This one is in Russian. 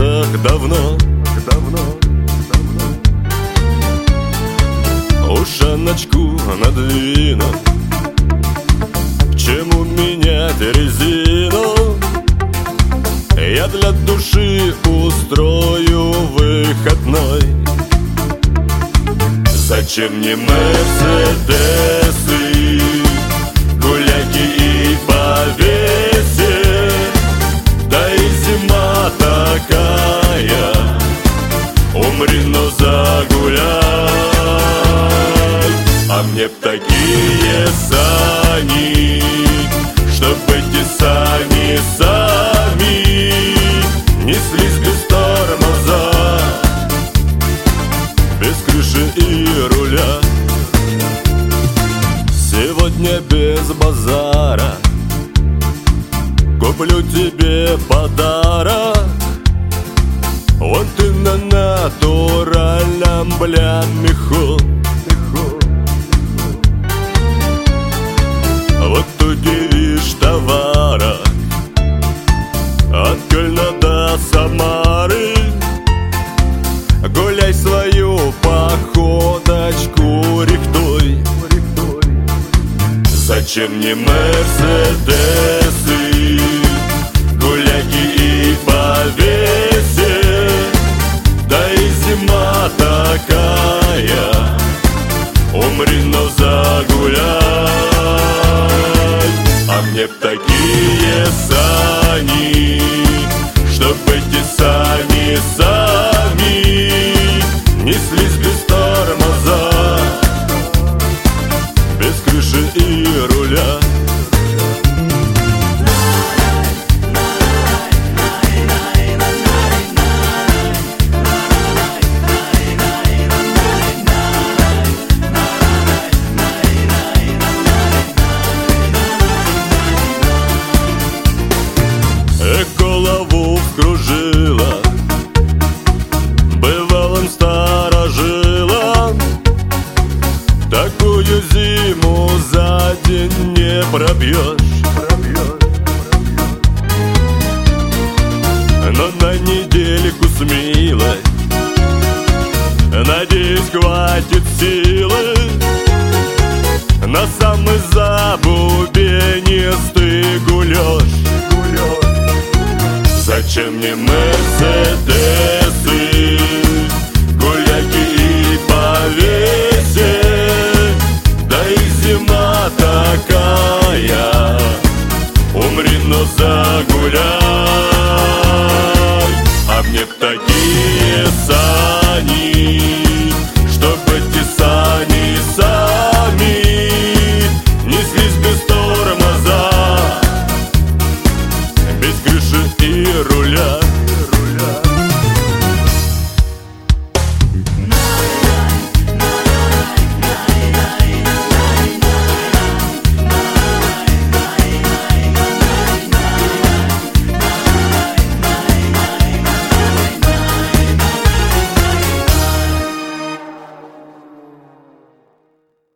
улицах давно. Ушаночку надвину, к чему менять резину? Я для души устрою выходной. Зачем мне мерседесы, гуляки и повесе? Да и зима такая, умри, но загуляй. А мне б такие сани, чтоб эти сани сами неслись без тормоза, без крыши и руля. Сегодня без базара куплю тебе подарок. Вот ты на натуральном, бля, меху. Вот удивишь товара от Кёльна до Самары. Гуляй свою походочку рихтуй. Зачем мне мерседесы, гуляки и повесе? Да и зима такая, умри, но загуляй. А мне б такие сани, чтоб эти сани сами неслись без тормоза, без крыши и руля. Голову вкружила бывалым старожилам. Такую зиму за день не пробьешь. Но на недельку с милой, надеюсь, хватит силы. На самый забубенистый гулёж. Зачем мне мерседесы, гуляки и повесе? Да и зима такая, умри, но загуляй.